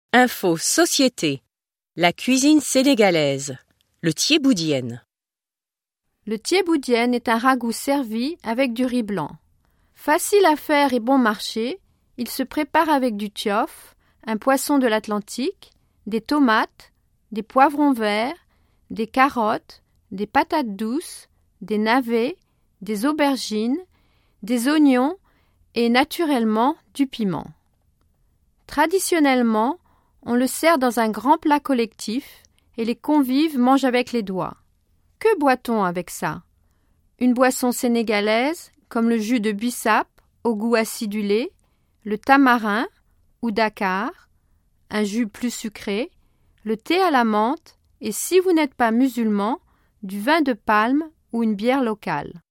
Info Société. La cuisine sénégalaise. Le thiéboudienne. Le thiéboudienne est un ragoût servi avec du riz blanc. Facile à faire et bon marché, il se prépare avec du tiof, un poisson de l'Atlantique, des tomates, des poivrons verts, des carottes, des patates douces, des navets, des aubergines, des oignons et naturellement du piment. Traditionnellement, on le sert dans un grand plat collectif et les convives mangent avec les doigts. Que boit-on avec ça? Une boisson sénégalaise comme le jus de bissap au goût acidulé, le tamarin ou Dakar, un jus plus sucré, le thé à la menthe et si vous n'êtes pas musulman, du vin de palme ou une bière locale.